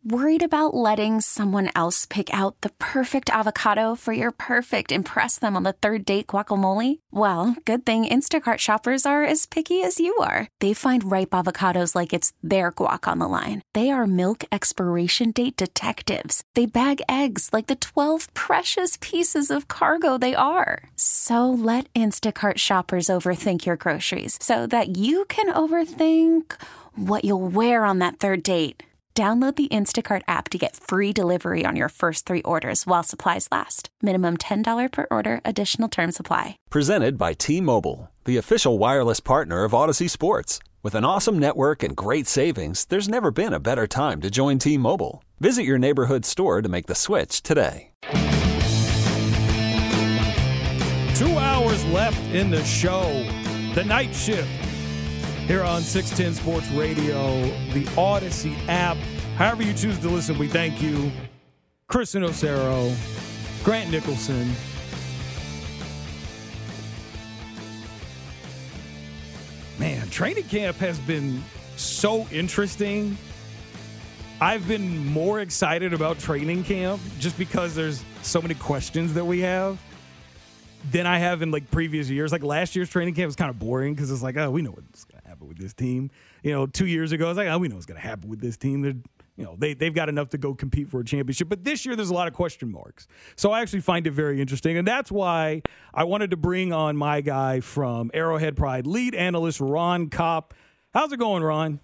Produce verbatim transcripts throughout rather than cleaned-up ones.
Worried about letting someone else pick out the perfect avocado for your perfect impress them on the third date guacamole? Well, good thing Instacart shoppers are as picky as you are. They find ripe avocados like it's their guac on the line. They are milk expiration date detectives. They bag eggs like the twelve precious pieces of cargo they are. So let Instacart shoppers overthink your groceries so that you can overthink what you'll wear on that third date. Download the Instacart app to get free delivery on your first three orders while supplies last. Minimum ten dollars per order. Additional terms apply. Presented by T-Mobile, the official wireless partner of Odyssey Sports. With an awesome network and great savings, there's never been a better time to join T-Mobile. Visit your neighborhood store to make the switch today. Two hours left in the show. The night shift. Here on six ten Sports Radio, the Odyssey app. However you choose to listen, we thank you. Kristen Osero, Grant Nicholson. Man, training camp has been so interesting. I've been more excited about training camp just because there's so many questions that we have than I have in like previous years. Like last year's training camp was kind of boring because it's like, oh, we know what's going to happen with this team. You know, two years ago, it's like, oh, we know what's going to happen with this team. They're, you know, they, they've got enough to go compete for a championship. But this year, there's a lot of question marks. So I actually find it very interesting. And that's why I wanted to bring on my guy from Arrowhead Pride, lead analyst Ron Kopp. How's it going, Ron?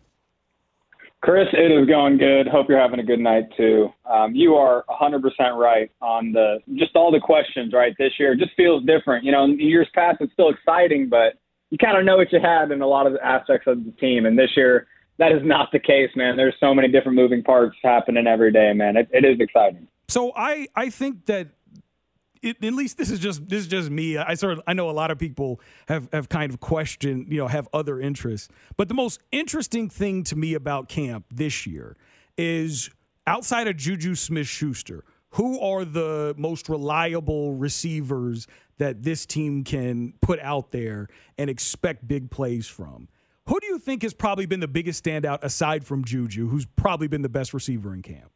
Chris, it is going good. Hope you're having a good night, too. Um, you are one hundred percent right on the just all the questions, right, this year. It just feels different. You know, in years past, it's still exciting, but you kind of know what you had in a lot of the aspects of the team. And this year, that is not the case, man. There's so many different moving parts happening every day, man. It, it is exciting. So I, I think that It, at least this is just this is just me. I sort of I know a lot of people have, have kind of questioned, you know, have other interests. But the most interesting thing to me about camp this year is outside of Juju Smith-Schuster, who are the most reliable receivers that this team can put out there and expect big plays from? Who do you think has probably been the biggest standout aside from Juju, who's probably been the best receiver in camp?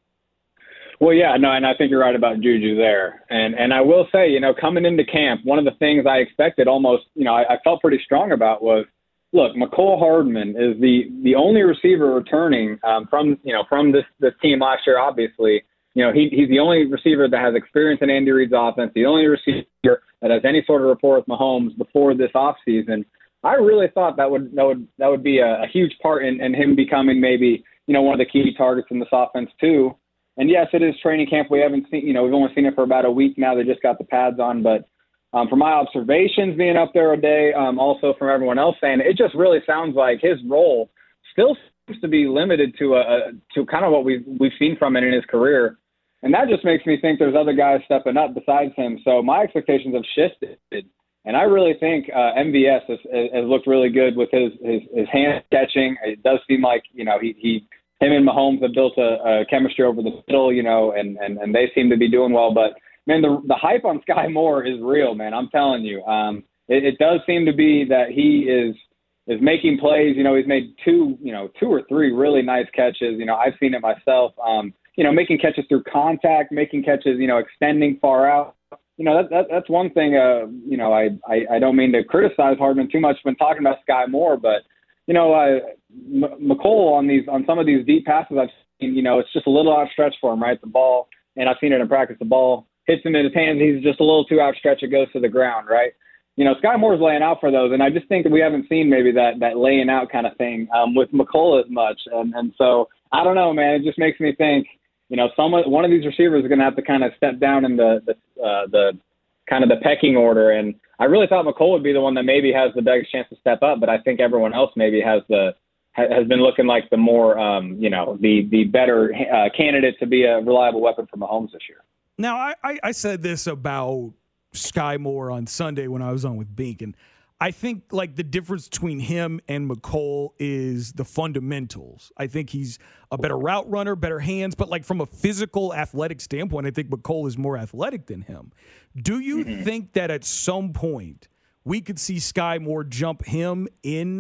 Well, yeah, no, and I think you're right about Juju there. And and I will say, you know, coming into camp, one of the things I expected almost, you know, I, I felt pretty strong about was, look, Mecole Hardman is the the only receiver returning um, from, you know, from this, this team last year, obviously. You know, he he's the only receiver that has experience in Andy Reid's offense, the only receiver that has any sort of rapport with Mahomes before this offseason. I really thought that would that would that would be a, a huge part in, in him becoming maybe, you know, one of the key targets in this offense too. And yes, it is training camp. We haven't seen, you know, we've only seen it for about a week now. They just got the pads on. But um, from my observations being up there a day, um, also from everyone else saying, it just really sounds like his role still seems to be limited to a, a to kind of what we've, we've seen from it in his career. And that just makes me think there's other guys stepping up besides him. So my expectations have shifted. And I really think uh, M V S has, has looked really good with his, his, his hand catching. It does seem like, you know, he, he him and Mahomes have built a, a chemistry over the middle, you know, and, and, and they seem to be doing well. But, man, the the hype on Sky Moore is real, man. I'm telling you. Um, it, it does seem to be that he is is making plays. You know, he's made two, you know, two or three really nice catches. You know, I've seen it myself. Um, you know, making catches through contact, making catches, you know, extending far out. You know, that, that that's one thing, uh, you know, I, I, I don't mean to criticize Hardman too much when talking about Sky Moore, but, you know, uh, M- Mecole on these on some of these deep passes I've seen, you know, it's just a little outstretched for him, right? The ball, and I've seen it in practice, the ball hits him in his hands. He's just a little too outstretched. It goes to the ground, right? You know, Sky Moore's laying out for those, and I just think that we haven't seen maybe that that laying out kind of thing um, with Mecole as much. And, and so, I don't know, man. It just makes me think, you know, someone, one of these receivers is going to have to kind of step down in the the, uh, the kind of the pecking order. And I really thought Mecole would be the one that maybe has the biggest chance to step up, but I think everyone else maybe has the has been looking like the more, um, you know, the the better uh, candidate to be a reliable weapon for Mahomes this year. Now, I, I, I said this about Sky Moore on Sunday when I was on with Bink, and I think, like, the difference between him and Mecole is the fundamentals. I think he's a better route runner, better hands, but, like, from a physical, athletic standpoint, I think Mecole is more athletic than him. Do you mm-hmm. think that at some point we could see Sky Moore jump him in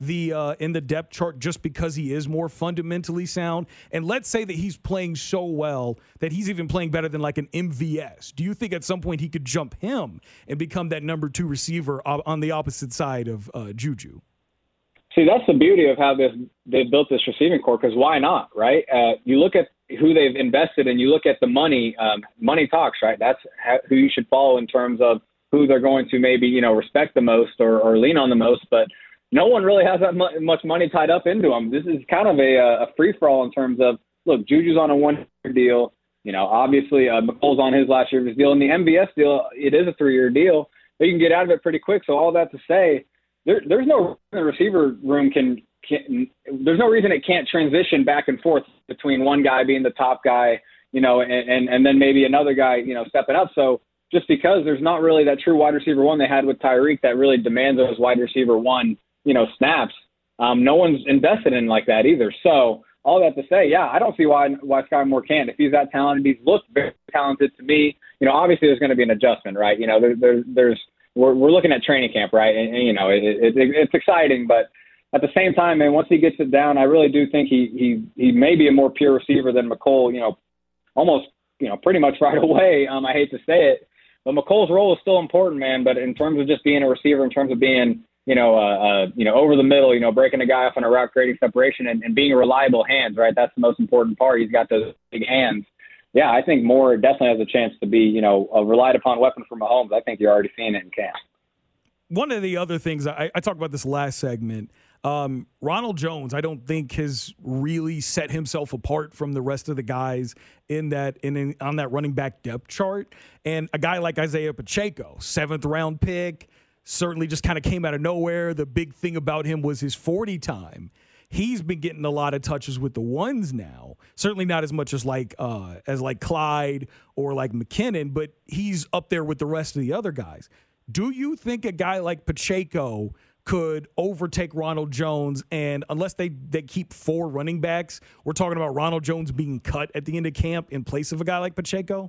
the uh, in the depth chart just because he is more fundamentally sound? And let's say that he's playing so well that he's even playing better than like an M V S. Do you think at some point he could jump him and become that number two receiver on the opposite side of uh, Juju? See, that's the beauty of how this they've built this receiving core, because why not, right? Uh, you look at who they've invested in, you look at the money, um, money talks, right? That's how, who you should follow in terms of who they're going to maybe, you know, respect the most or, or lean on the most. But no one really has that much money tied up into them. This is kind of a, a free-for-all in terms of, look, Juju's on a one-year deal. You know, obviously uh, McColl's on his last year of his deal. And the M V S deal, it is a three-year deal. But you can get out of it pretty quick. So all that to say, there, there's no reason the receiver room can, can – there's no reason it can't transition back and forth between one guy being the top guy, you know, and, and, and then maybe another guy, you know, stepping up. So just because there's not really that true wide receiver one they had with Tyreek that really demands those wide receiver one, you know, snaps, um, no one's invested in like that either. So all that to say, yeah, I don't see why why Sky Moore can't. If he's that talented, he's looked very talented to me. You know, obviously there's going to be an adjustment, right? You know, there, there, there's we're we're looking at training camp, right? And, and you know, it, it, it, it's exciting, but at the same time, man, once he gets it down, I really do think he he he may be a more pure receiver than McColl. You know, almost you know pretty much right away. Um, I hate to say it, but McColl's role is still important, man. But in terms of just being a receiver, in terms of being you know, uh, uh, you know, over the middle, you know, breaking a guy off on a route, creating separation, and, and being a reliable hands, right? That's the most important part. He's got those big hands. Yeah, I think Moore definitely has a chance to be, you know, a relied upon weapon for Mahomes. I think you're already seeing it in camp. One of the other things, I, I talked about this last segment, um, Ronald Jones, I don't think has really set himself apart from the rest of the guys in that in, in on that running back depth chart. And a guy like Isaiah Pacheco, seventh round pick, certainly just kind of came out of nowhere. The big thing about him was his forty time. He's been getting a lot of touches with the ones now. Certainly not as much as like uh, as like Clyde or like McKinnon, but he's up there with the rest of the other guys. Do you think a guy like Pacheco could overtake Ronald Jones? And unless they, they keep four running backs, we're talking about Ronald Jones being cut at the end of camp in place of a guy like Pacheco?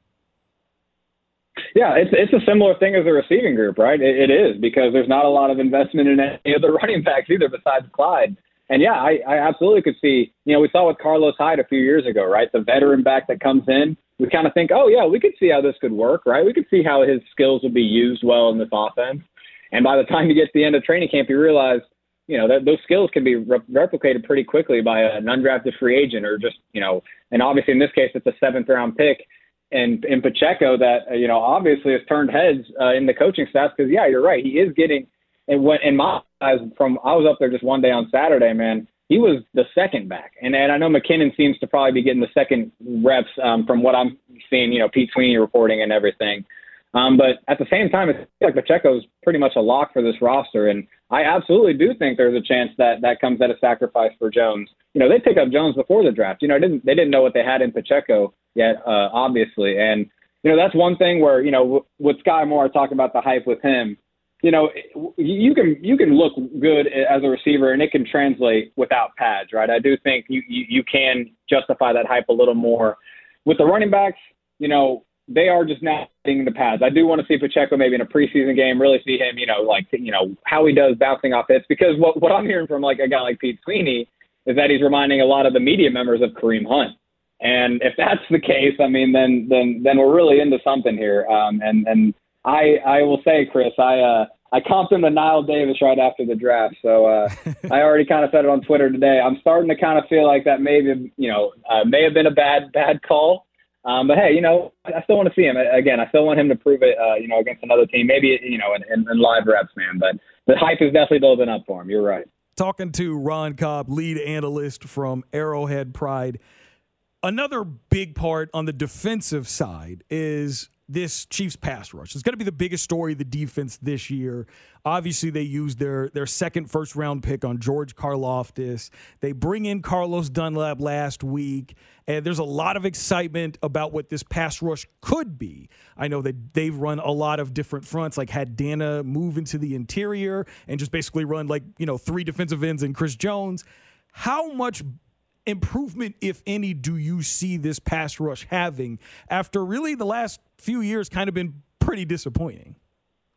Yeah, it's it's a similar thing as the receiving group, right? It, it is, because there's not a lot of investment in any of the running backs either besides Clyde. And, yeah, I, I absolutely could see, you know, we saw with Carlos Hyde a few years ago, right? The veteran back that comes in, we kind of think, oh, yeah, we could see how this could work, right? We could see how his skills would be used well in this offense. And by the time you get to the end of training camp, you realize, you know, that those skills can be re- replicated pretty quickly by an undrafted free agent or just, you know, and obviously in this case, it's a seventh round pick. And in Pacheco that, you know, obviously has turned heads uh, in the coaching staff because, yeah, you're right. He is getting, and when in my eyes, from I was up there just one day on Saturday, man, he was the second back. And, and I know McKinnon seems to probably be getting the second reps um, from what I'm seeing, you know, Pete Sweeney reporting and everything. Um, but at the same time, it's like Pacheco's pretty much a lock for this roster. And I absolutely do think there's a chance that that comes at a sacrifice for Jones. You know, they picked up Jones before the draft. You know, didn't they didn't know what they had in Pacheco yet, uh, obviously. And, you know, that's one thing where, you know, with Sky Moore, I talk about the hype with him. You know, you can you can look good as a receiver, and it can translate without pads, right? I do think you, you, you can justify that hype a little more. With the running backs, you know, they are just not getting the pads. I do want to see Pacheco maybe in a preseason game, really see him, you know, like, you know, how he does bouncing off hits. Because what, what I'm hearing from, like, a guy like Pete Sweeney is that he's reminding a lot of the media members of Kareem Hunt. And if that's the case, I mean, then then then we're really into something here. Um, and and I I will say, Chris, I uh, I comped him to Nile Davis right after the draft. So uh, I already kind of said it on Twitter today. I'm starting to kind of feel like that maybe, you know, uh, may have been a bad bad call. Um, but, hey, you know, I still want to see him. Again, I still want him to prove it, uh, you know, against another team, maybe, you know, in, in, in live reps, man. But the hype is definitely building up for him. You're right. Talking to Ron Cobb, lead analyst from Arrowhead Pride. Another big part on the defensive side is this Chiefs pass rush. It's going to be the biggest story of the defense this year. Obviously, they used their their second first-round pick on George Karlaftis. They bring in Carlos Dunlap last week, and there's a lot of excitement about what this pass rush could be. I know that they've run a lot of different fronts, like had Dana move into the interior and just basically run, like, you know, three defensive ends and Chris Jones. How much improvement, if any, do you see this pass rush having after really the last few years kind of been pretty disappointing?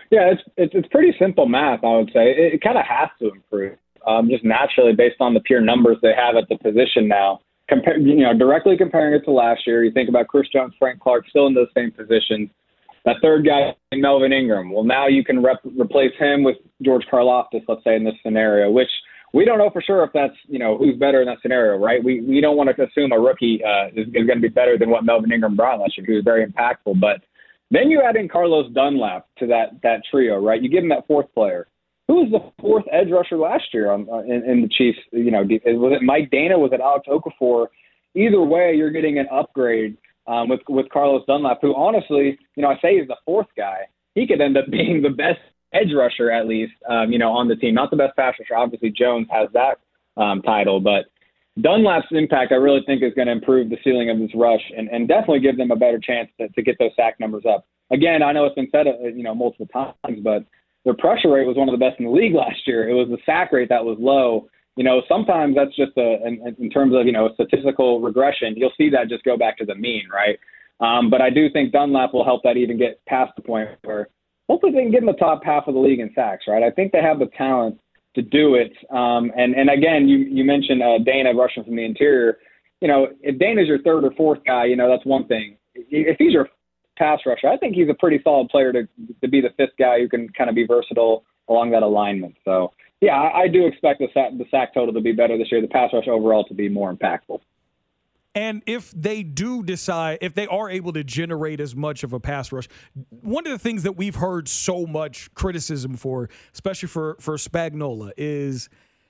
Yeah, it's it's, it's pretty simple math, I would say. It, it kind of has to improve, um, just naturally based on the pure numbers they have at the position now. Compare, you know, directly comparing it to last year, you think about Chris Jones, Frank Clark, still in those same positions. That third guy, Melvin Ingram. Well, now you can rep- replace him with George Karlaftis, let's say, in this scenario, which we don't know for sure if that's, you know, who's better in that scenario, right? We we don't want to assume a rookie uh, is, is going to be better than what Melvin Ingram brought last year, who was very impactful. But then you add in Carlos Dunlap to that that trio, right? You give him that fourth player. Who was the fourth edge rusher last year on, uh, in, in the Chiefs? You know, was it Mike Dana? Was it Alex Okafor? Either way, you're getting an upgrade um, with with Carlos Dunlap, who honestly, you know, I say he's the fourth guy. He could end up being the best edge rusher, at least, um, you know, on the team. Not the best pass rusher. Obviously, Jones has that um, title, but Dunlap's impact, I really think, is going to improve the ceiling of this rush and, and definitely give them a better chance to, to get those sack numbers up. Again, I know it's been said, uh, you know, multiple times, but their pressure rate was one of the best in the league last year. It was the sack rate that was low. You know, sometimes that's just a, in, in terms of, you know, statistical regression, you'll see that just go back to the mean, right? Um, but I do think Dunlap will help that even get past the point where hopefully they can get in the top half of the league in sacks, right? I think they have the talent to do it. Um, and, and again, you, you mentioned uh, Dana rushing from the interior. You know, if Dana's your third or fourth guy, you know, that's one thing. If he's your pass rusher, I think he's a pretty solid player to to be the fifth guy who can kind of be versatile along that alignment. So, yeah, I, I do expect the sack, the sack total to be better this year, the pass rush overall to be more impactful. And if they do decide, if they are able to generate as much of a pass rush, one of the things that we've heard so much criticism for, especially for, for Spagnuolo, is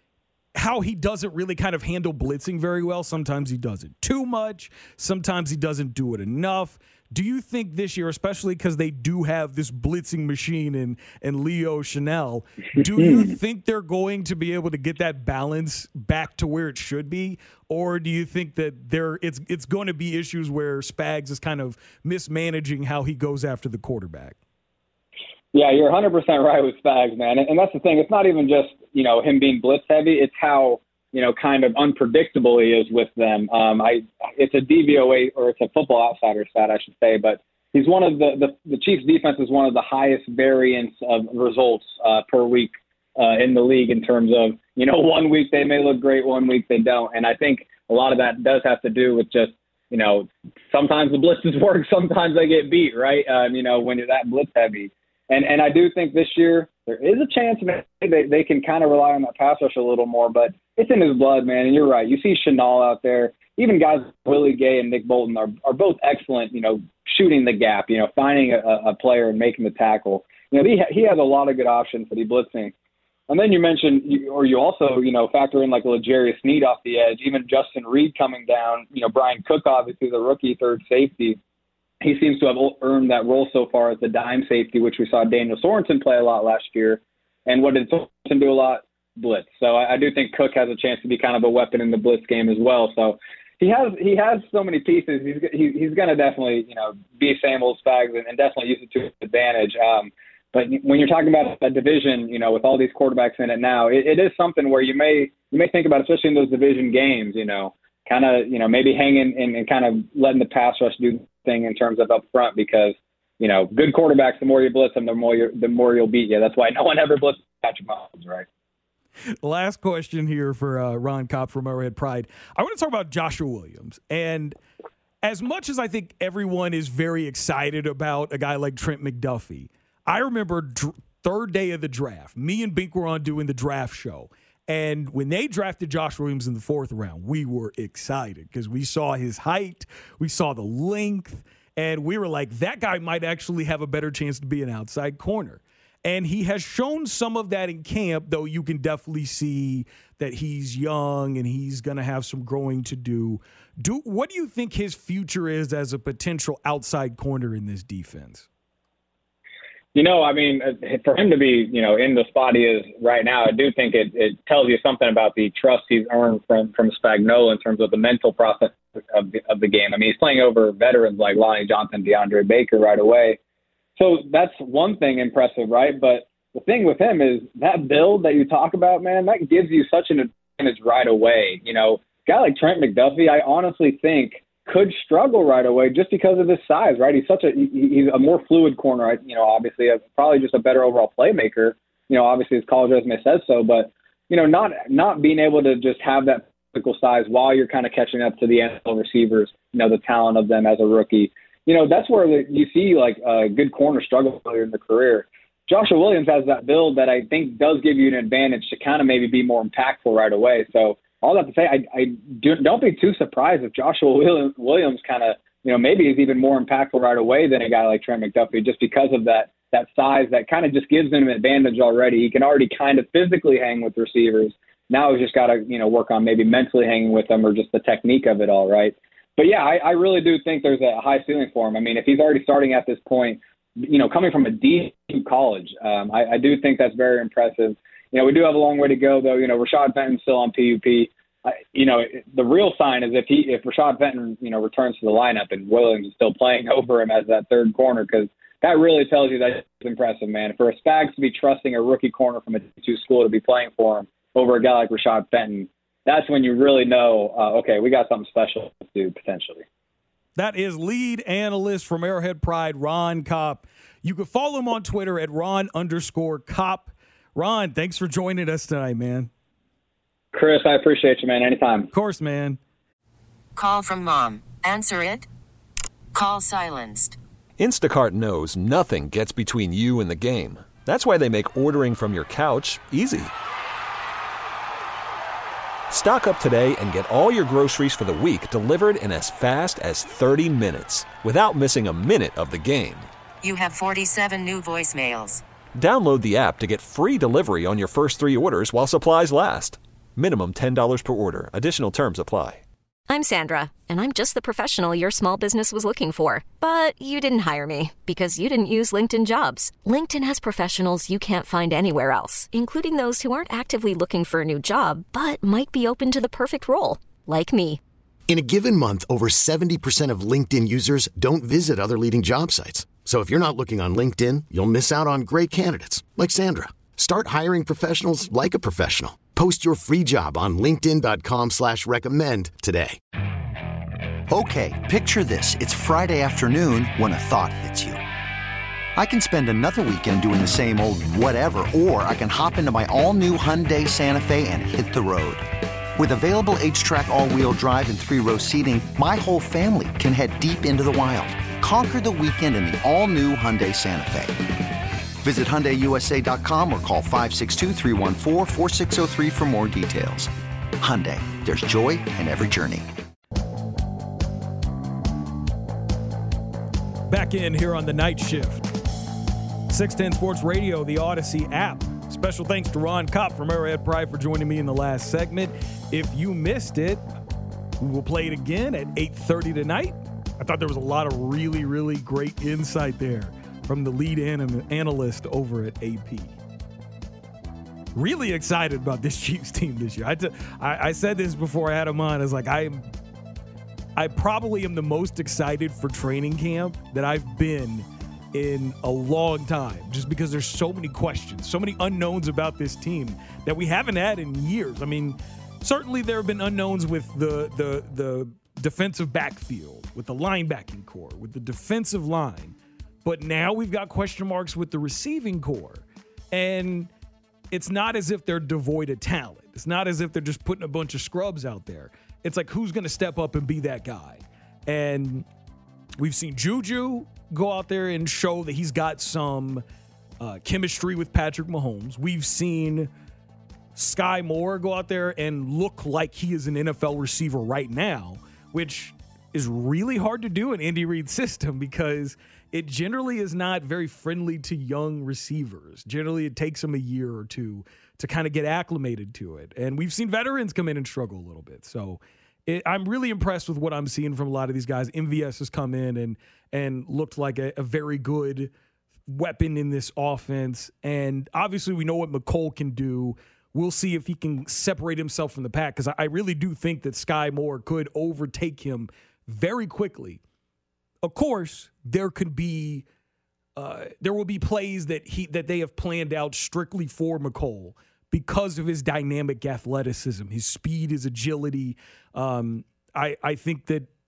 how he doesn't really kind of handle blitzing very well. Sometimes he does it too much. Sometimes he doesn't do it enough. Do you think this year, especially because they do have this blitzing machine in, in Leo Chanel, do you think they're going to be able to get that balance back to where it should be? Or do you think that there it's it's going to be issues where Spags is kind of mismanaging how he goes after the quarterback? Yeah, you're one hundred percent right with Spags, man. And, and that's the thing. It's not even just, you know, him being blitz heavy. It's how, you know, kind of unpredictable he is with them. Um, I, it's a D V O A, or it's a Football Outsider stat, I should say, but he's one of the, the, the Chiefs defense is one of the highest variance of results uh, per week uh, in the league in terms of, you know, one week they may look great, one week they don't. And I think a lot of that does have to do with just, you know, sometimes the blitzes work, sometimes they get beat, right? Um, you know, when you're that blitz heavy. And and I do think this year there is a chance maybe they, they can kind of rely on that pass rush a little more, but it's in his blood, man. And you're right. You see Chanel out there. Even guys like Willie Gay and Nick Bolton are, are both excellent, you know, shooting the gap, you know, finding a, a player and making the tackle. You know, he, he has a lot of good options that he blitzing. And then you mentioned, or you also, you know, factor in like a L'Jarius Sneed off the edge, even Justin Reed coming down, you know, Brian Cook, obviously the rookie third safety. He seems to have earned that role so far as the dime safety, which we saw Daniel Sorensen play a lot last year. And what did Sorensen do a lot? Blitz. So I, I do think Cook has a chance to be kind of a weapon in the blitz game as well. So he has he has so many pieces. He's he, he's going to definitely, you know, be same old Spags and, and definitely use it to his advantage. Um, but when you're talking about a division, you know, with all these quarterbacks in it now, it, it is something where you may you may think about, especially in those division games, you know, kind of, you know, maybe hanging and, and kind of letting the pass rush do thing in terms of up front, because, you know, good quarterbacks, the more you blitz them, the more you the more you'll beat you. That's why no one ever blitzes Patrick Mahomes, right? Last question here for uh, Ron Kopp from Arrowhead Pride. I want to talk about Joshua Williams. And as much as I think everyone is very excited about a guy like Trent McDuffie, I remember dr- third day of the draft, me and Bink were on doing the draft show. And when they drafted Josh Williams in the fourth round, we were excited because we saw his height, we saw the length, and we were like, that guy might actually have a better chance to be an outside corner. And he has shown some of that in camp, though you can definitely see that he's young and he's going to have some growing to do. Do what do you think his future is as a potential outside corner in this defense? You know, I mean, for him to be, you know, in the spot he is right now, I do think it, it tells you something about the trust he's earned from, from Spagnuolo in terms of the mental process of the, of the game. I mean, he's playing over veterans like Lonnie Johnson, DeAndre Baker right away. So that's one thing impressive, right? But the thing with him is that build that you talk about, man, that gives you such an advantage right away. You know, a guy like Trent McDuffie, I honestly think could struggle right away just because of his size, right? He's such a he, he's a more fluid corner, you know, obviously a, probably just a better overall playmaker. You know, obviously his college resume says so, but you know, not not being able to just have that physical size while you're kind of catching up to the N F L receivers, you know, the talent of them as a rookie. You know, that's where the, you see like a good corner struggle earlier in the career. Joshua Williams has that build that I think does give you an advantage to kind of maybe be more impactful right away. So all that to say, I, I do, don't be too surprised if Joshua Williams, Williams kind of, you know, maybe is even more impactful right away than a guy like Trent McDuffie, just because of that that size that kind of just gives him an advantage already. He can already kind of physically hang with receivers. Now he's just got to, you know, work on maybe mentally hanging with them or just the technique of it all, right? But, yeah, I, I really do think there's a high ceiling for him. I mean, if he's already starting at this point, you know, coming from a D two college, um, I, I do think that's very impressive. You know, we do have a long way to go, though. You know, Rashad Fenton's still on P U P. I, you know, the real sign is if he, if Rashad Fenton, you know, returns to the lineup and Williams is still playing over him as that third corner, because that really tells you that it's impressive, man. For a Spags to be trusting a rookie corner from a D two school to be playing for him over a guy like Rashad Fenton, that's when you really know, uh, okay, we got something special to do potentially. That is lead analyst from Arrowhead Pride, Ron Kopp. You can follow him on Twitter at Ron underscore Kopp. Ron, thanks for joining us tonight, man. Chris, I appreciate you, man. Anytime. Of course, man. Call from mom. Answer it. Call silenced. Instacart knows nothing gets between you and the game. That's why they make ordering from your couch easy. Stock up today and get all your groceries for the week delivered in as fast as thirty minutes without missing a minute of the game. You have forty-seven new voicemails. Download the app to get free delivery on your first three orders while supplies last. Minimum ten dollars per order. Additional terms apply. I'm Sandra, and I'm just the professional your small business was looking for. But you didn't hire me because you didn't use LinkedIn Jobs. LinkedIn has professionals you can't find anywhere else, including those who aren't actively looking for a new job, but might be open to the perfect role, like me. In a given month, over seventy percent of LinkedIn users don't visit other leading job sites. So if you're not looking on LinkedIn, you'll miss out on great candidates, like Sandra. Start hiring professionals like a professional. Post your free job on linkedin.com slash recommend today. Okay, picture this. It's Friday afternoon when a thought hits you. I can spend another weekend doing the same old whatever, or I can hop into my all-new Hyundai Santa Fe and hit the road. With available H-Track all-wheel drive and three-row seating, my whole family can head deep into the wild. Conquer the weekend in the all-new Hyundai Santa Fe. Visit Hyundai U S A dot com or call five six two, three one four, four six zero three for more details. Hyundai, there's joy in every journey. Back in here on the night shift. six ten Sports Radio, the Odyssey app. Special thanks to Ron Kopp from Arrowhead Pride for joining me in the last segment. If you missed it, we will play it again at eight thirty tonight. I thought there was a lot of really, really great insight there from the lead anim- analyst over at A P. Really excited about this Chiefs team this year. I, t- I, I said this before I had him on. I was like, I am, I probably am the most excited for training camp that I've been in a long time, just because there's so many questions, so many unknowns about this team that we haven't had in years. I mean, certainly there have been unknowns with the the the defensive backfield, with the linebacking core, with the defensive line. But now we've got question marks with the receiving core. And it's not as if they're devoid of talent. It's not as if they're just putting a bunch of scrubs out there. It's like, who's going to step up and be that guy? And we've seen Juju go out there and show that he's got some uh, chemistry with Patrick Mahomes. We've seen Sky Moore go out there and look like he is an N F L receiver right now, which is really hard to do in Andy Reid's system because it generally is not very friendly to young receivers. Generally, it takes them a year or two to kind of get acclimated to it. And we've seen veterans come in and struggle a little bit. So it, I'm really impressed with what I'm seeing from a lot of these guys. M V S has come in and and looked like a, a very good weapon in this offense. And obviously, we know what McCole can do. We'll see if he can separate himself from the pack, because I, I really do think that Sky Moore could overtake him very quickly. Of course, there could be uh, there will be plays that he that they have planned out strictly for McCole because of his dynamic athleticism, his speed, his agility. Um, I I think that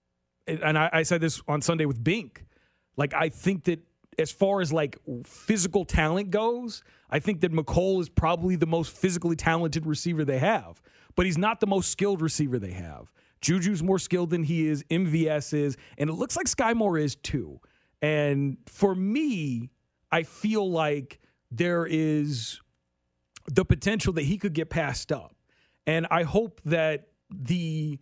and I, I said this on Sunday with Bink, like I think that as far as like physical talent goes, I think that Mecole is probably the most physically talented receiver they have, but he's not the most skilled receiver they have. Juju's more skilled than he is, M V S is, and it looks like Sky Moore is too. And for me, I feel like there is the potential that he could get passed up. And I hope that the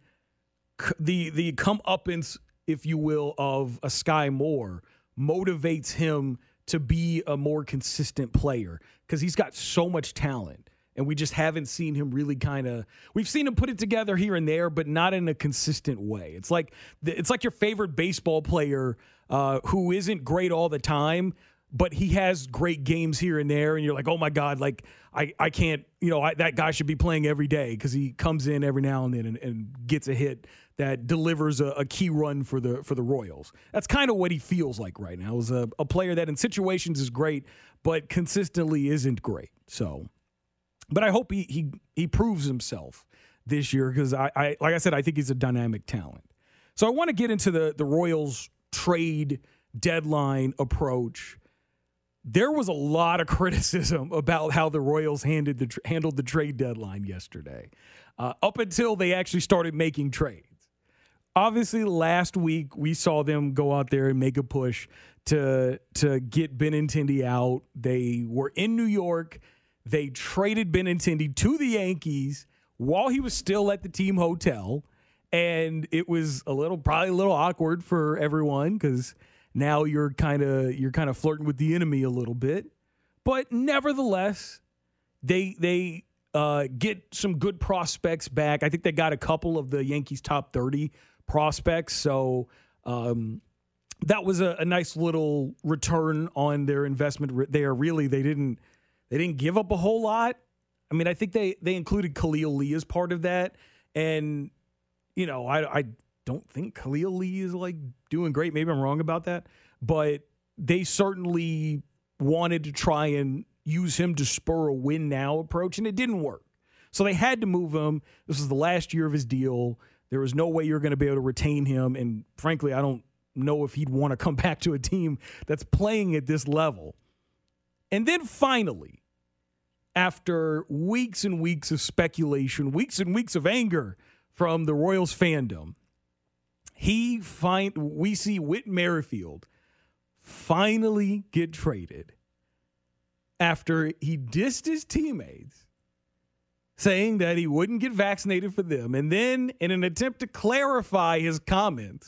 the the comeuppance, if you will, of a Sky Moore motivates him to be a more consistent player because he's got so much talent. And we just haven't seen him really kind of – we've seen him put it together here and there, but not in a consistent way. It's like it's like your favorite baseball player uh, who isn't great all the time, but he has great games here and there, and you're like, oh, my God, like I, I can't – you know, I, that guy should be playing every day because he comes in every now and then and, and gets a hit that delivers a, a key run for the for the Royals. That's kind of what he feels like right now, is a, a player that in situations is great, but consistently isn't great. So – but I hope he he he proves himself this year because, I, I like I said, I think he's a dynamic talent. So I want to get into the, the Royals trade deadline approach. There was a lot of criticism about how the Royals handled the, handled the trade deadline yesterday, uh, up until they actually started making trades. Obviously, last week we saw them go out there and make a push to, to get Benintendi out. They were in New York. They traded Benintendi to the Yankees while he was still at the team hotel, and it was a little, probably a little awkward for everyone because now you're kind of you're kind of flirting with the enemy a little bit. But nevertheless, they they uh, get some good prospects back. I think they got a couple of the Yankees' top thirty prospects, so um, that was a, a nice little return on their investment there. Really, they didn't. They didn't give up a whole lot. I mean, I think they, they included Khalil Lee as part of that. And, you know, I, I don't think Khalil Lee is, like, doing great. Maybe I'm wrong about that. But they certainly wanted to try and use him to spur a win-now approach, and it didn't work. So they had to move him. This was the last year of his deal. There was no way you're going to be able to retain him. And, frankly, I don't know if he'd want to come back to a team that's playing at this level. And then finally, after weeks and weeks of speculation, weeks and weeks of anger from the Royals fandom, he find we see Whit Merrifield finally get traded after he dissed his teammates, saying that he wouldn't get vaccinated for them. And then, in an attempt to clarify his comments,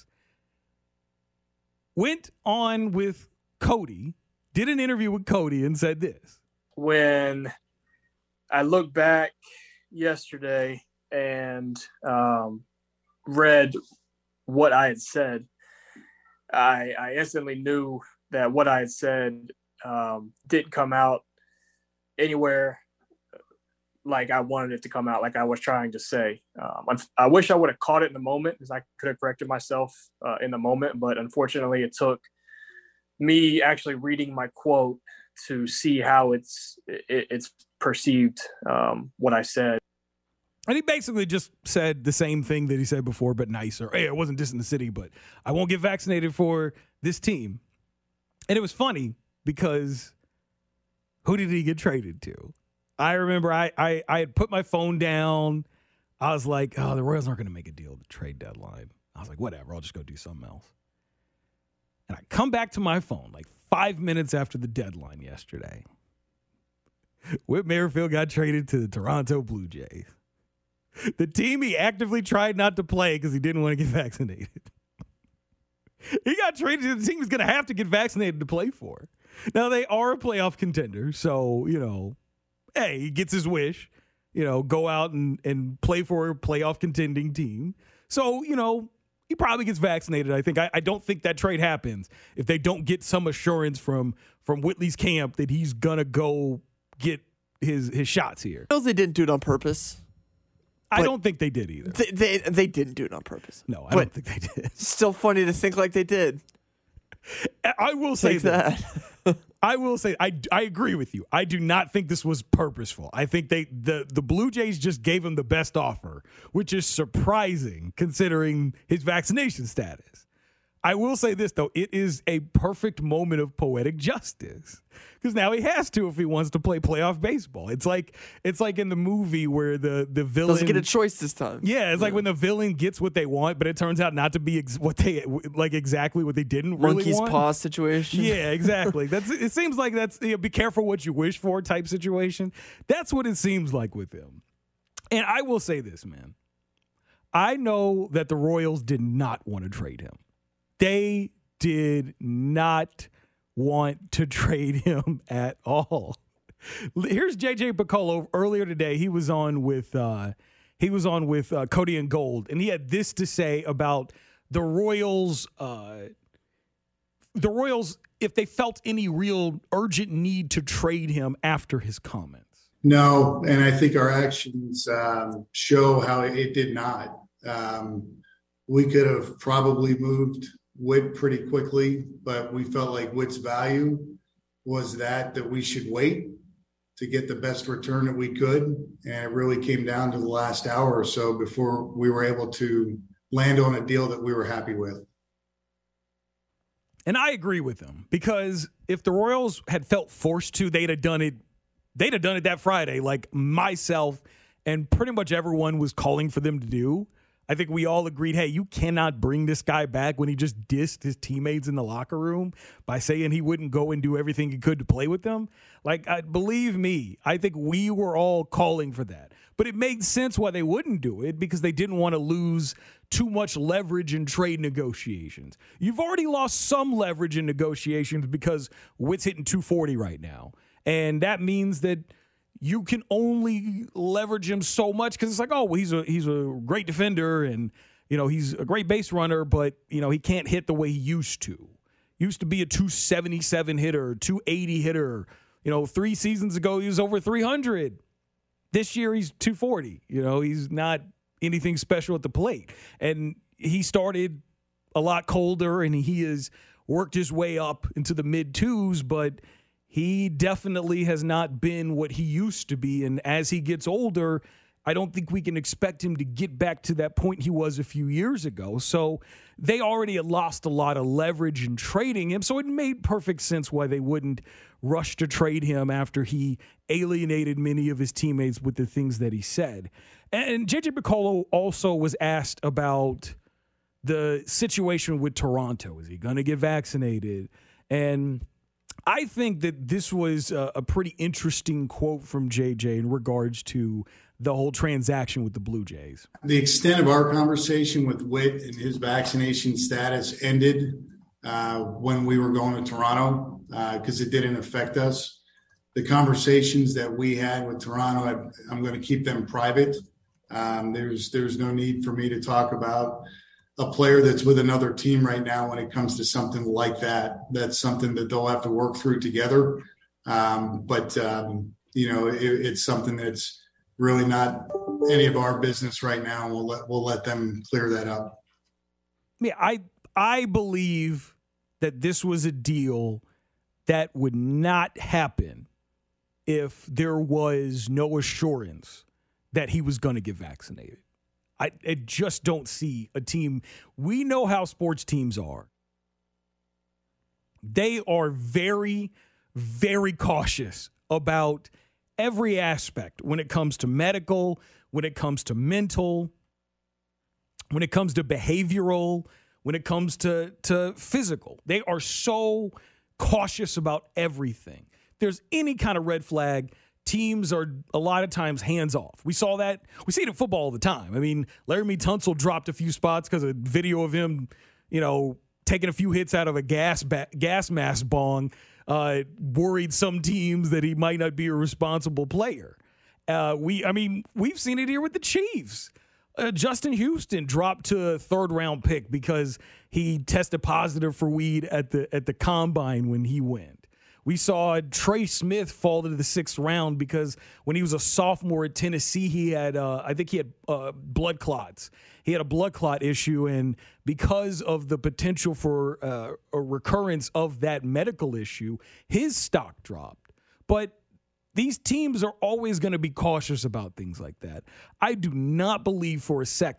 went on with Cody, did an interview with Cody and said this. When I look back yesterday and um, read what I had said, I, I instantly knew that what I had said um, didn't come out anywhere like I wanted it to come out, like I was trying to say. Um, I wish I would have caught it in the moment because I could have corrected myself uh, in the moment, but unfortunately it took me actually reading my quote to see how it's it, it's perceived, um, what I said. And he basically just said the same thing that he said before, but nicer. Hey, I wasn't just in the city, but I won't get vaccinated for this team. And it was funny because who did he get traded to? I remember I I, I had put my phone down. I was like, oh, the Royals aren't going to make a deal at the trade deadline. I was like, whatever, I'll just go do something else. And I come back to my phone like five minutes after the deadline yesterday. Whit Merrifield got traded to the Toronto Blue Jays. The team he actively tried not to play because he didn't want to get vaccinated. He got traded to the team he's going to have to get vaccinated to play for. Now, they are a playoff contender, so, you know, hey, he gets his wish. You know, go out and, and play for a playoff contending team. So, you know, he probably gets vaccinated, I think. I, I don't think that trade happens if they don't get some assurance from from Whitley's camp that he's going to go get his his shots here. I know they didn't do it on purpose. I don't think they did either. They, they they didn't do it on purpose. No, I don't think they did. It's still funny to think like they did. I will say like that. that. I will say I, I agree with you. I do not think this was purposeful. I think they the, the Blue Jays just gave him the best offer, which is surprising considering his vaccination status. I will say this, though. It is a perfect moment of poetic justice because now he has to if he wants to play playoff baseball. It's like it's like in the movie where the, the villain doesn't get a choice this time. Yeah, it's yeah. like when the villain gets what they want, but it turns out not to be ex- what they like exactly what they didn't really Monkey's want. paw situation. Yeah, exactly. That's it. Seems like that's you know, be careful what you wish for type situation. That's what it seems like with him. And I will say this, man. I know that the Royals did not want to trade him. They did not want to trade him at all. Here's J J Picollo earlier today. He was on with uh, he was on with uh, Cody and Gold, and he had this to say about the Royals. Uh, the Royals, if they felt any real urgent need to trade him after his comments. No, and I think our actions um, show how it did not. Um, we could have probably moved Witt pretty quickly, but we felt like Witt's value was that that we should wait to get the best return that we could. And it really came down to the last hour or so before we were able to land on a deal that we were happy with. And I agree with him because if the Royals had felt forced to, they'd have done it. They'd have done it that Friday, like myself and pretty much everyone was calling for them to do. I think we all agreed, hey, you cannot bring this guy back when he just dissed his teammates in the locker room by saying he wouldn't go and do everything he could to play with them. Like, I, believe me, I think we were all calling for that. But it made sense why they wouldn't do it because they didn't want to lose too much leverage in trade negotiations. You've already lost some leverage in negotiations because Witt's hitting two forty right now. And that means that you can only leverage him so much because it's like, oh, well, he's a he's a great defender and, you know, he's a great base runner, but, you know, he can't hit the way he used to. Used to be a two seventy-seven hitter, two eighty hitter. You know, three seasons ago, he was over three hundred. This year, he's two forty. You know, he's not anything special at the plate. And he started a lot colder, and he has worked his way up into the mid-twos, but he definitely has not been what he used to be. And as he gets older, I don't think we can expect him to get back to that point he was a few years ago. So they already had lost a lot of leverage in trading him. So it made perfect sense why they wouldn't rush to trade him after he alienated many of his teammates with the things that he said. And J J Picollo also was asked about the situation with Toronto. Is he going to get vaccinated? And I think that this was a, a pretty interesting quote from J J in regards to the whole transaction with the Blue Jays. The extent of our conversation with Witt and his vaccination status ended uh, when we were going to Toronto because uh, it didn't affect us. The conversations that we had with Toronto, I, I'm going to keep them private. Um, there's there's no need for me to talk about a player that's with another team right now when it comes to something like that. That's something that they'll have to work through together. Um, but, um, you know, it, it's something that's really not any of our business right now. We'll let, we'll let them clear that up. Yeah, I, I believe that this was a deal that would not happen if there was no assurance that he was going to get vaccinated. I, I just don't see a team. We know how sports teams are. They are very, very cautious about every aspect when it comes to medical, when it comes to mental, when it comes to behavioral, when it comes to, to physical. They are so cautious about everything. If there's any kind of red flag, teams are a lot of times hands off. We saw that. We see it in football all the time. I mean, Laramie Tunsil dropped a few spots because of video of him, you know, taking a few hits out of a gas ba- gas mask bong, uh, worried some teams that he might not be a responsible player. Uh, we, I mean, we've seen it here with the Chiefs. Uh, Justin Houston dropped to a third round pick because he tested positive for weed at the at the combine when he went. We saw Trey Smith fall into the sixth round because when he was a sophomore at Tennessee, he had, uh, I think he had uh, blood clots. He had a blood clot issue, and because of the potential for uh, a recurrence of that medical issue, his stock dropped. But these teams are always going to be cautious about things like that. I do not believe for a second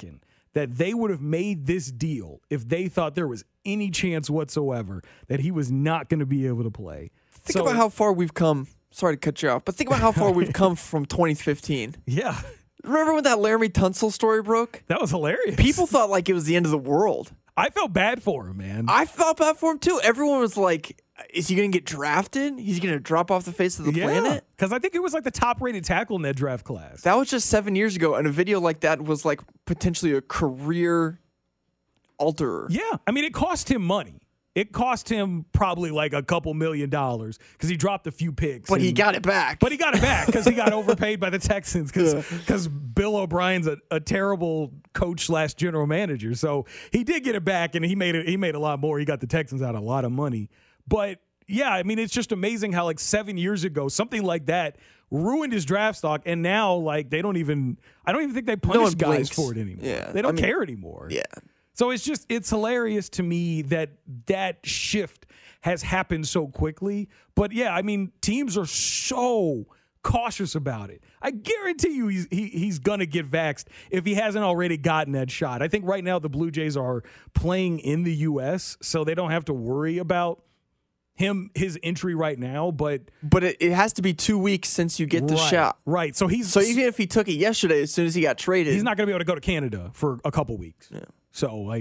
that they would have made this deal if they thought there was any chance whatsoever that he was not going to be able to play. Think so, about how far we've come. Sorry to cut you off, but think about how far we've come from twenty fifteen. Yeah. Remember when that Laramie Tunsil story broke? That was hilarious. People thought like it was the end of the world. I felt bad for him, man. I felt bad for him too. Everyone was like, is he going to get drafted? He's going to drop off the face of the yeah, planet? Because I think it was like the top-rated tackle in that draft class. That was just seven years ago, and a video like that was like potentially a career alterer. Yeah. I mean, it cost him money. It cost him probably like a couple million dollars because he dropped a few picks. But and, he got it back. But he got it back because he got overpaid by the Texans because yeah. Bill O'Brien's a, a terrible coach slash general manager. So he did get it back, and he made it. He made a lot more. He got the Texans out a lot of money. But yeah, I mean, it's just amazing how like seven years ago something like that ruined his draft stock, and now like they don't even. I don't even think they punish no guys blinks. for it anymore. Yeah, they don't I mean, care anymore. Yeah. So it's just, it's hilarious to me that that shift has happened so quickly. But yeah, I mean, teams are so cautious about it. I guarantee you he's, he, he's going to get vaxxed if he hasn't already gotten that shot. I think right now the Blue Jays are playing in the U S, so they don't have to worry about him, his entry right now. But but it, it has to be two weeks since you get the right, shot. Right. So he's So even if he took it yesterday, as soon as he got traded, he's not going to be able to go to Canada for a couple weeks. Yeah. So, like,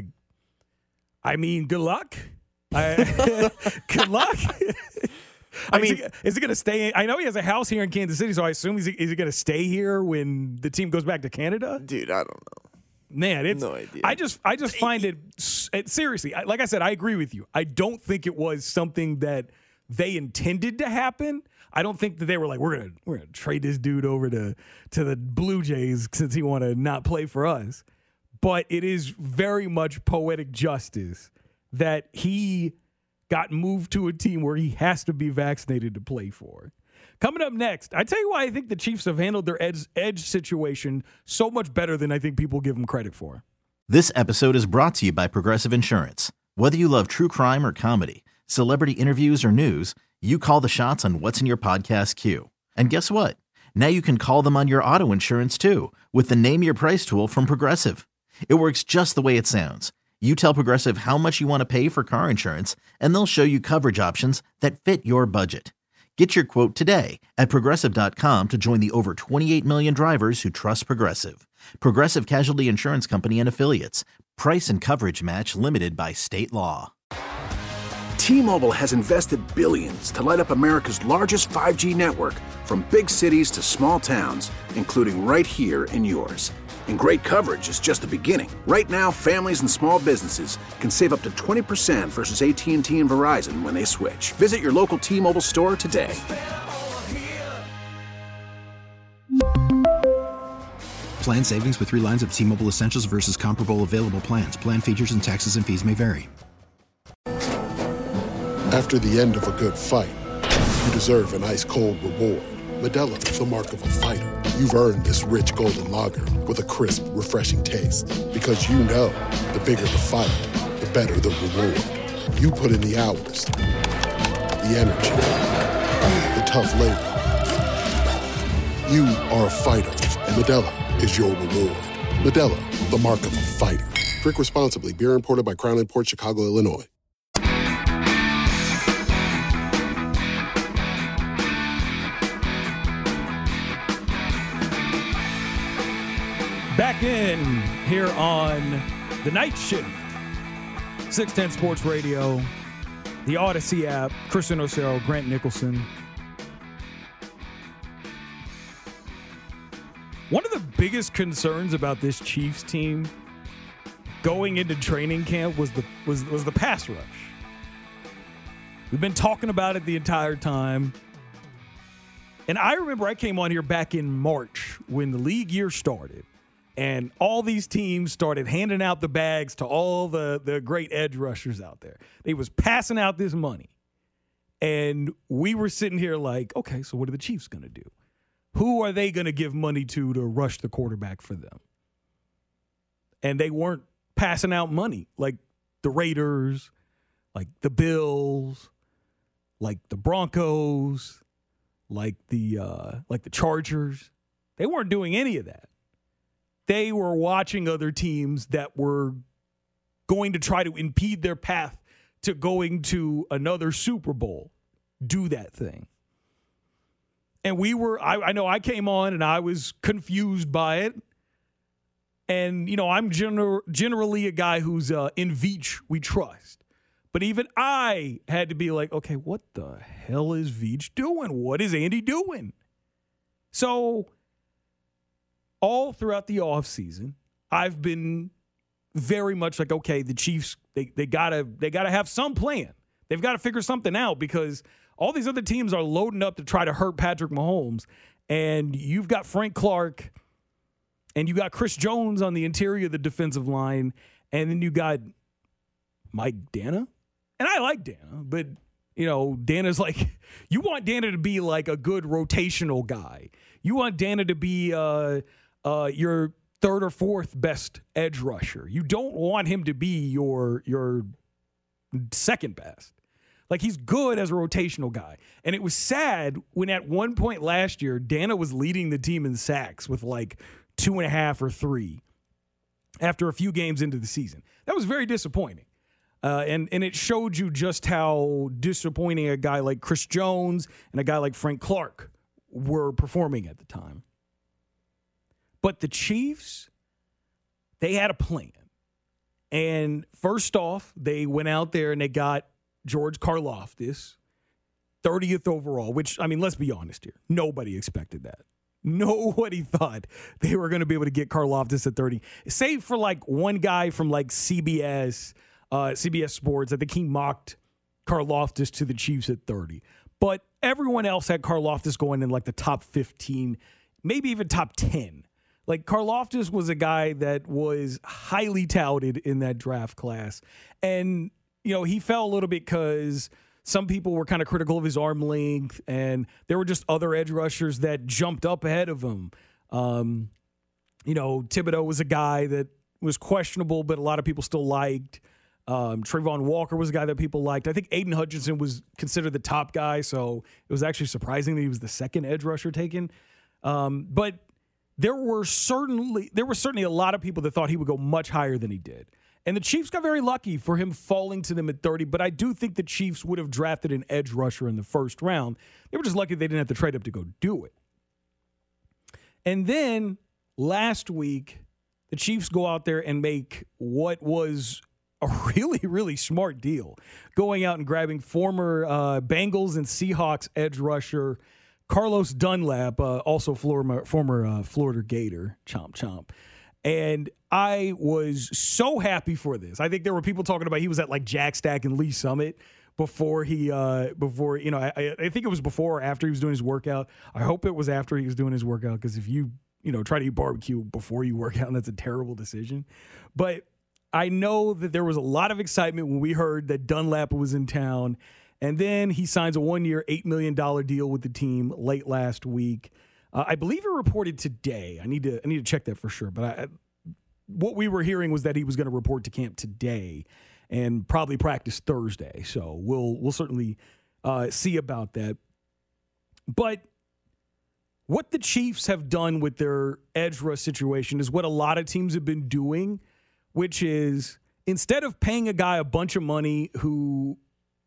I mean, good luck. I, good luck. I mean, is he, is he going to stay? I know he has a house here in Kansas City, so I assume he's, is he going to stay here when the team goes back to Canada? Dude, I don't know. Man, it's. No idea. I just, I just find it, it seriously. I, like I said, I agree with you. I don't think it was something that they intended to happen. I don't think that they were like, we're gonna, we're gonna trade this dude over to to the Blue Jays since he want to not play for us. But it is very much poetic justice that he got moved to a team where he has to be vaccinated to play for. Coming up next, I tell you why I think the Chiefs have handled their edge, edge situation so much better than I think people give them credit for. This episode is brought to you by Progressive Insurance. Whether you love true crime or comedy, celebrity interviews or news, you call the shots on what's in your podcast queue. And guess what? Now you can call them on your auto insurance too with the Name Your Price tool from Progressive. It works just the way it sounds. You tell Progressive how much you want to pay for car insurance, and they'll show you coverage options that fit your budget. Get your quote today at Progressive dot com to join the over twenty-eight million drivers who trust Progressive. Progressive Casualty Insurance Company and Affiliates. Price and coverage match limited by state law. T-Mobile has invested billions to light up America's largest five G network, from big cities to small towns, including right here in yours. And great coverage is just the beginning. Right now, families and small businesses can save up to twenty percent versus A T and T and Verizon when they switch. Visit your local T-Mobile store today. Plan savings with three lines of T-Mobile Essentials versus comparable available plans. Plan features and taxes and fees may vary. After the end of a good fight, you deserve an ice-cold reward. Modelo is the mark of a fighter. You've earned this rich golden lager with a crisp, refreshing taste. Because you know, the bigger the fight, the better the reward. You put in the hours, the energy, the tough labor. You are a fighter, and Modelo is your reward. Modelo, the mark of a fighter. Drink responsibly. Beer imported by Crown Imports, Chicago, Illinois. Back in here on the night shift, six ten Sports Radio, the Odyssey app, Christian Osero, Grant Nicholson. One of the biggest concerns about this Chiefs team going into training camp was the was was the pass rush. We've been talking about it the entire time. And I remember I came on here back in March when the league year started. And all these teams started handing out the bags to all the, the great edge rushers out there. They was passing out this money. And we were sitting here like, okay, so what are the Chiefs going to do? Who are they going to give money to to rush the quarterback for them? And they weren't passing out money like the Raiders, like the Bills, like the Broncos, like the uh, like the Chargers. They weren't doing any of that. they were watching other teams that were going to try to impede their path to going to another Super Bowl do that thing. And we were, I, I know I came on and I was confused by it. And, you know, I'm gener- generally a guy who's uh, in Veach we trust. But even I had to be like, okay, what the hell is Veach doing? What is Andy doing? So all throughout the offseason, I've been very much like, okay, the Chiefs, they they gotta they gotta have some plan. They've got to figure something out because all these other teams are loading up to try to hurt Patrick Mahomes. And you've got Frank Clark and you got Chris Jones on the interior of the defensive line. And then you got Mike Dana. And I like Dana, but, you know, Dana's like, you want Dana to be like a good rotational guy. You want Dana to be uh, uh, your third or fourth best edge rusher. You don't want him to be your your second best. Like, he's good as a rotational guy. And it was sad when at one point last year, Dana was leading the team in sacks with like two and a half or three after a few games into the season. That was very disappointing. Uh, and, and it showed you just how disappointing a guy like Chris Jones and a guy like Frank Clark were performing at the time. But the Chiefs, they had a plan. And first off, they went out there and they got George Karlaftis, thirtieth overall, which, I mean, let's be honest here. Nobody expected that. Nobody thought they were going to be able to get Karlaftis at thirty. Save for, like, one guy from, like, C B S, uh, C B S Sports. I think he mocked Karlaftis to the Chiefs at thirty. But everyone else had Karlaftis going in, like, the top fifteen, maybe even top ten. Like, Karlaftis was a guy that was highly touted in that draft class. And, you know, he fell a little bit because some people were kind of critical of his arm length, and there were just other edge rushers that jumped up ahead of him. Um, you know, Thibodeau was a guy that was questionable, but a lot of people still liked. Um, Trayvon Walker was a guy that people liked. I think Aiden Hutchinson was considered the top guy, so it was actually surprising that he was the second edge rusher taken. Um, but there were certainly there were certainly a lot of people that thought he would go much higher than he did. And the Chiefs got very lucky for him falling to them at thirty, but I do think the Chiefs would have drafted an edge rusher in the first round. They were just lucky they didn't have to trade up to go do it. And then last week, the Chiefs go out there and make what was a really, really smart deal, going out and grabbing former uh, Bengals and Seahawks edge rusher Carlos Dunlap, uh, also former, former uh, Florida Gator, chomp, chomp. And I was so happy for this. I think there were people talking about he was at like Jack Stack and Lee Summit before he, uh, before, you know, I, I think it was before or after he was doing his workout. I hope it was after he was doing his workout, because if you, you know, try to eat barbecue before you work out, that's a terrible decision. But I know that there was a lot of excitement when we heard that Dunlap was in town. And then he signs a one-year, eight million dollars deal with the team late last week. Uh, I believe it reported today. I need to I need to check that for sure. But I, what we were hearing was that he was going to report to camp today and probably practice Thursday. So we'll we'll certainly uh, see about that. But what the Chiefs have done with their edge rush situation is what a lot of teams have been doing, which is instead of paying a guy a bunch of money who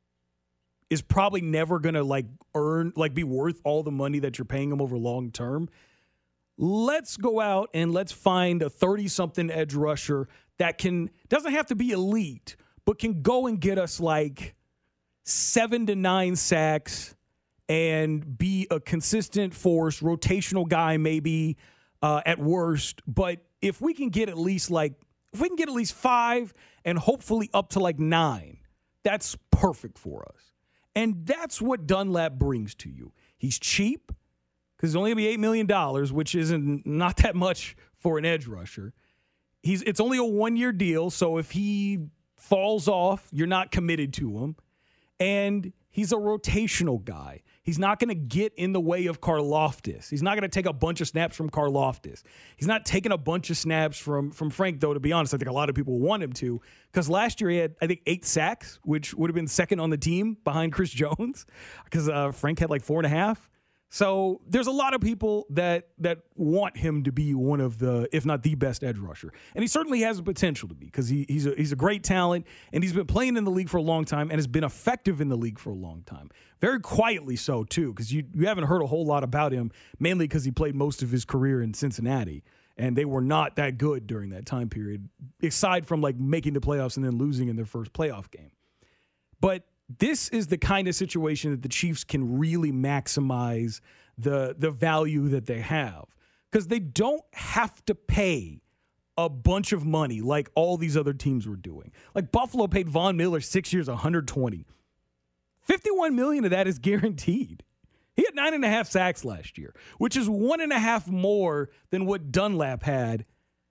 is probably never going to like earn, like be worth all the money that you're paying him over long term, let's go out and let's find a thirty-something edge rusher that can, doesn't have to be elite, but can go and get us like seven to nine sacks and be a consistent force, rotational guy maybe uh, at worst. But if we can get at least like, if we can get at least five and hopefully up to like nine, that's perfect for us. And that's what Dunlap brings to you. He's cheap because it's only going to be eight million dollars, which isn't not that much for an edge rusher. He's It's only a one-year deal, so if he falls off, you're not committed to him. And he's a rotational guy. He's not going to get in the way of Karlaftis. He's not going to take a bunch of snaps from Karlaftis. He's not taking a bunch of snaps from, from Frank, though, to be honest. I think a lot of people want him to, because last year he had, I think, eight sacks, which would have been second on the team behind Chris Jones, because uh, Frank had like four and a half. So there's a lot of people that that want him to be one of the, if not the best edge rusher. And he certainly has the potential to be because he, he's, a, he's a great talent, and he's been playing in the league for a long time and has been effective in the league for a long time. Very quietly so, too, because you, you haven't heard a whole lot about him, mainly because he played most of his career in Cincinnati, and they were not that good during that time period, aside from like making the playoffs and then losing in their first playoff game. But this is the kind of situation that the Chiefs can really maximize the, the value that they have, because they don't have to pay a bunch of money like all these other teams were doing. Like Buffalo paid Von Miller six years, one hundred twenty. fifty-one million dollars of that is guaranteed. He had nine and a half sacks last year, which is one and a half more than what Dunlap had.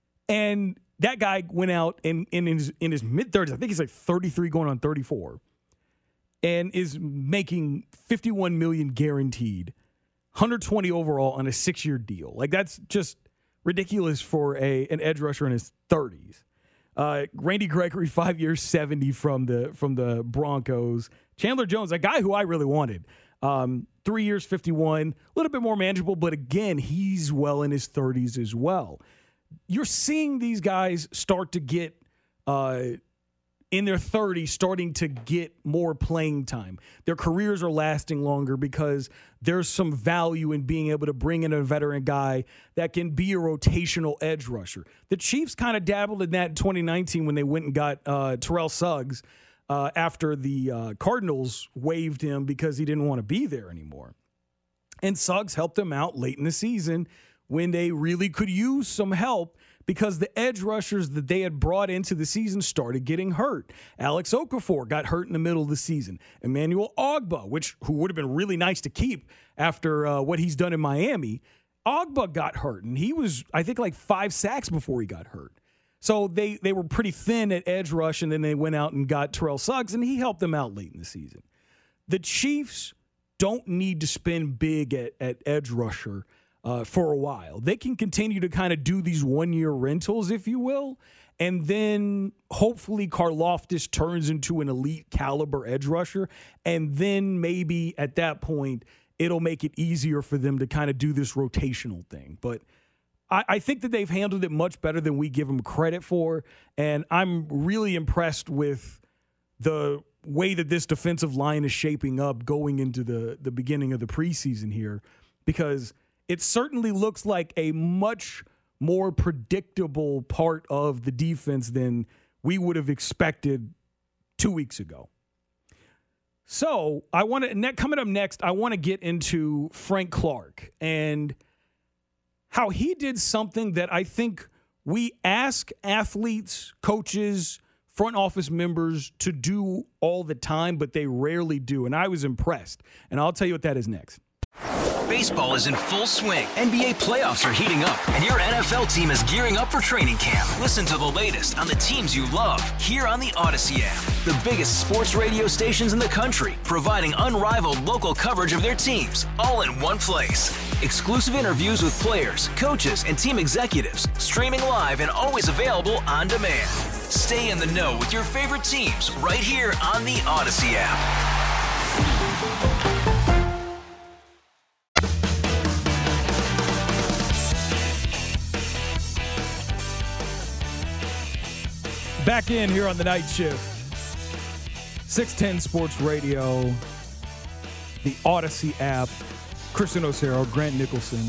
And that guy went out in, in his, in his mid-thirties. I think he's like thirty-three going on thirty-four. And is making fifty-one million dollars guaranteed, one hundred twenty overall on a six-year deal. Like, that's just ridiculous for a an edge rusher in his thirties. Uh, Randy Gregory, five years, seventy from the from the Broncos. Chandler Jones, a guy who I really wanted, um, three years, fifty-one, a little bit more manageable, but again, he's well in his thirties as well. You're seeing these guys start to get uh, in their thirties, starting to get more playing time. Their careers are lasting longer because there's some value in being able to bring in a veteran guy that can be a rotational edge rusher. The Chiefs kind of dabbled in that in twenty nineteen when they went and got uh, Terrell Suggs uh, after the uh, Cardinals waived him because he didn't want to be there anymore. And Suggs helped them out late in the season when they really could use some help, because the edge rushers that they had brought into the season started getting hurt. Alex Okafor got hurt in the middle of the season. Emmanuel Ogbah, which who would have been really nice to keep after uh, what he's done in Miami, Ogbah got hurt, and he was, I think, like five sacks before he got hurt. So they they were pretty thin at edge rush, and then they went out and got Terrell Suggs, and he helped them out late in the season. The Chiefs don't need to spend big at, at edge rusher Uh, for a while. They can continue to kind of do these one-year rentals, if you will, and then hopefully Karlaftis turns into an elite caliber edge rusher, and then maybe at that point it'll make it easier for them to kind of do this rotational thing. But I, I think that they've handled it much better than we give them credit for, and I'm really impressed with the way that this defensive line is shaping up going into the, the beginning of the preseason here, because it certainly looks like a much more predictable part of the defense than we would have expected two weeks ago. So I want to, coming up next, I want to get into Frank Clark and how he did something that I think we ask athletes, coaches, front office members to do all the time, but they rarely do. And I was impressed. And I'll tell you what that is next. Baseball is in full swing. N B A playoffs are heating up, and your N F L team is gearing up for training camp. Listen to the latest on the teams you love here on the Odyssey app. The biggest sports radio stations in the country, providing unrivaled local coverage of their teams, all in one place. Exclusive interviews with players, coaches, and team executives, streaming live and always available on demand. Stay in the know with your favorite teams right here on the Odyssey app. Back in here on the night shift. six ten Sports Radio, the Odyssey app, Kristen Osero, Grant Nicholson.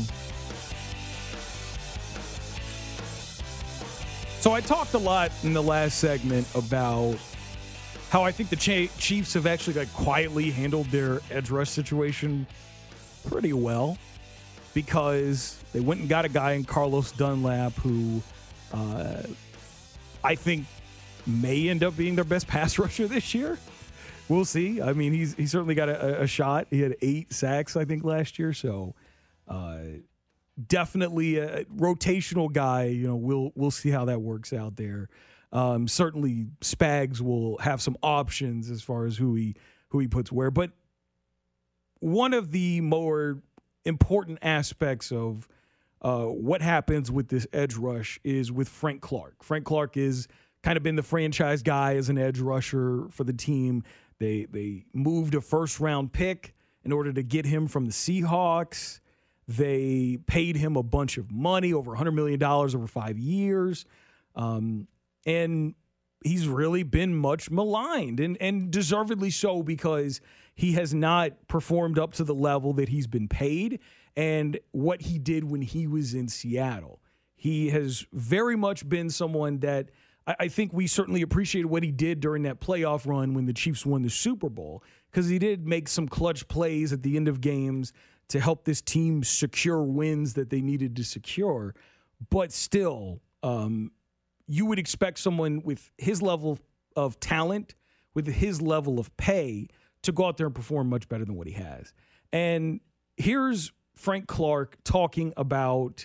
So I talked a lot in the last segment about how I think the Chiefs have actually like quietly handled their edge rush situation pretty well, because they went and got a guy in Carlos Dunlap who uh, I think may end up being their best pass rusher this year. We'll see. I mean, he's he certainly got a, a shot. He had eight sacks, I think, last year. So uh, definitely a rotational guy. You know, we'll we'll see how that works out there. Um, certainly, Spags will have some options as far as who he who he puts where. But one of the more important aspects of uh, what happens with this edge rush is with Frank Clark. Frank Clark is kind of been the franchise guy as an edge rusher for the team. They they moved a first round pick in order to get him from the Seahawks. They paid him a bunch of money, over one hundred million dollars over five years. Um, and he's really been much maligned, and, and deservedly so, because he has not performed up to the level that he's been paid and what he did when he was in Seattle. He has very much been someone that I, I think we certainly appreciated what he did during that playoff run when the Chiefs won the Super Bowl, because he did make some clutch plays at the end of games to help this team secure wins that they needed to secure. But still, um, you would expect someone with his level of talent, with his level of pay, to go out there and perform much better than what he has. And here's Frank Clark talking about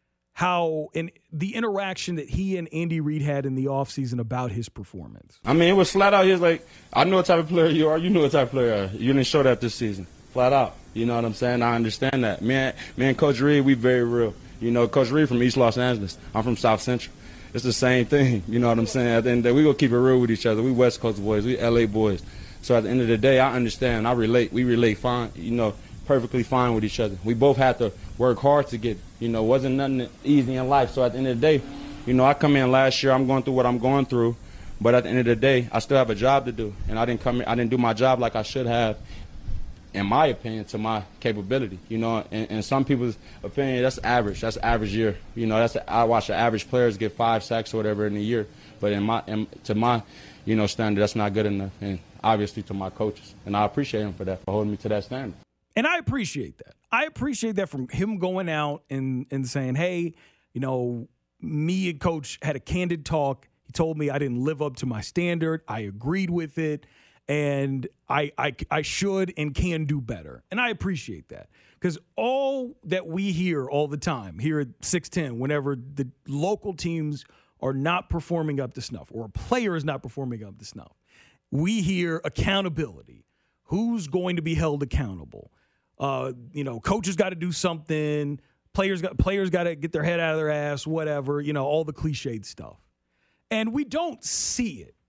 how in the interaction that he and Andy Reid had in the offseason about his performance. I mean, it was flat out. He was like, I know what type of player you are. You know what type of player you are. You didn't show that this season. Flat out. You know what I'm saying? I understand that. Me and, me and Coach Reid, we very real. You know, Coach Reid from East Los Angeles. I'm from South Central. It's the same thing. You know what I'm saying? At the end of the day, we going to keep it real with each other. We West Coast boys. We L A boys. So at the end of the day, I understand. I relate. We relate fine, you know, perfectly fine with each other. We both had to work hard to get, you know, wasn't nothing easy in life. So at the end of the day, you know, I come in last year, I'm going through what I'm going through. But at the end of the day, I still have a job to do. And I didn't come in, I didn't do my job like I should have, in my opinion, to my capability. You know, and, and some people's opinion, that's average. That's average year. You know, that's I watch the average players get five sacks or whatever in a year. But in my, in, to my, you know, standard, that's not good enough. And obviously to my coaches. And I appreciate him for that, for holding me to that standard. And I appreciate that. I appreciate that from him going out and, and saying, hey, you know, me and Coach had a candid talk. He told me I didn't live up to my standard. I agreed with it. And I, I, I should and can do better. And I appreciate that. Because all that we hear all the time here at six ten, whenever the local teams are not performing up to snuff or a player is not performing up to snuff, we hear accountability. Who's going to be held accountable? Uh, you know, coaches got to do something. Players got players got to get their head out of their ass, whatever, you know, all the cliched stuff. And we don't see it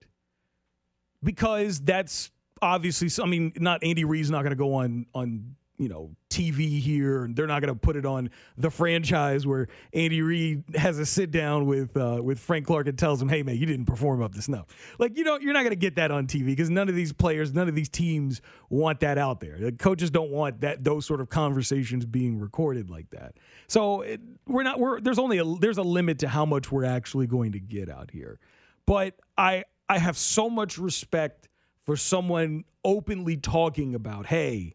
because that's obviously, I mean, not Andy Reid's not going to go on, on, you know, T V here, and they're not going to put it on The Franchise where Andy Reid has a sit down with uh, with Frank Clark and tells him, hey, man, you didn't perform up to snuff. Like, you know, you're not going to get that on T V because none of these players, none of these teams want that out there. The coaches don't want that, those sort of conversations being recorded like that. So it, we're not, we're, there's only a, there's a limit to how much we're actually going to get out here. But I, I have so much respect for someone openly talking about, hey,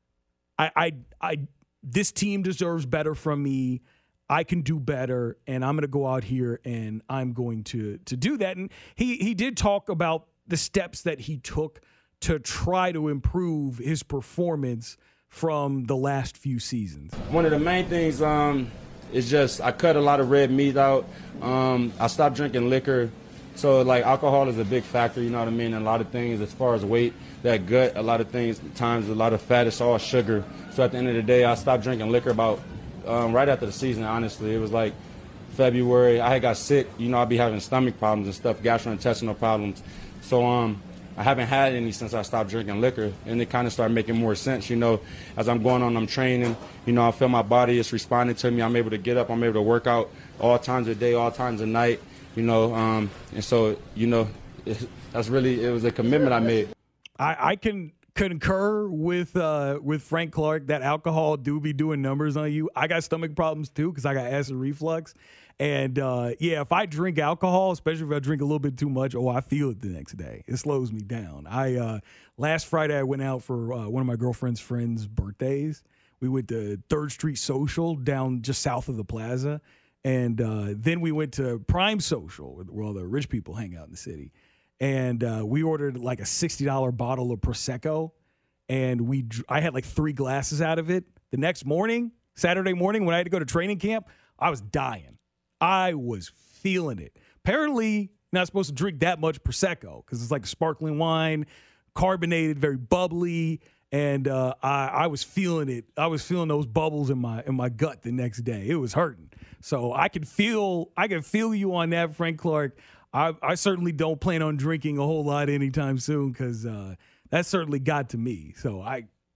I, I, I, this team deserves better from me. I can do better, and I'm going to go out here and I'm going to to do that. And he he did talk about the steps that he took to try to improve his performance from the last few seasons. One of the main things um, is just I cut a lot of red meat out. Um, I stopped drinking liquor. So, like, alcohol is a big factor, you know what I mean, and a lot of things as far as weight, that gut, a lot of things, times a lot of fat, it's all sugar. So at the end of the day, I stopped drinking liquor about um, right after the season, honestly. It was like February. I had got sick. You know, I'd be having stomach problems and stuff, gastrointestinal problems. So um, I haven't had any since I stopped drinking liquor, and it kind of started making more sense, you know. As I'm going on, I'm training, you know, I feel my body is responding to me. I'm able to get up. I'm able to work out all times of day, all times of night. You know, um, and so, you know, it, that's really, it was a commitment I made. I, I can concur with uh, with Frank Clark that alcohol do be doing numbers on you. I got stomach problems, too, because I got acid reflux. And, uh, yeah, if I drink alcohol, especially if I drink a little bit too much, oh, I feel it the next day. It slows me down. I uh, last Friday, I went out for uh, one of my girlfriend's friends' birthdays. We went to Third Street Social down just south of the plaza. And uh, then we went to Prime Social, where all the rich people hang out in the city. And uh, we ordered like a sixty dollars bottle of Prosecco. And we, I had like three glasses out of it. The next morning, Saturday morning, when I had to go to training camp, I was dying. I was feeling it. Apparently, not supposed to drink that much Prosecco because it's like sparkling wine, carbonated, very bubbly. And uh, I, I was feeling it. I was feeling those bubbles in my in my gut the next day. It was hurting. So I could feel I could feel you on that, Frank Clark. I, I certainly don't plan on drinking a whole lot anytime soon because uh, that certainly got to me. So I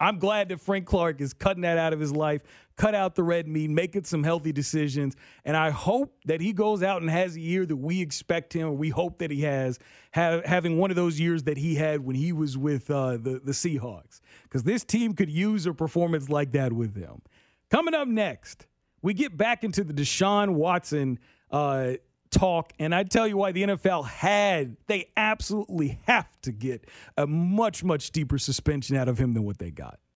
I'm glad that Frank Clark is cutting that out of his life, cut out the red meat, making some healthy decisions. And I hope that he goes out and has a year that we expect him, or we hope that he has, have, having one of those years that he had when he was with uh, the, the Seahawks. Because this team could use a performance like that with him. Coming up next, we get back into the Deshaun Watson uh, talk, and I tell you why the N F L had, they absolutely have to get a much, much deeper suspension out of him than what they got.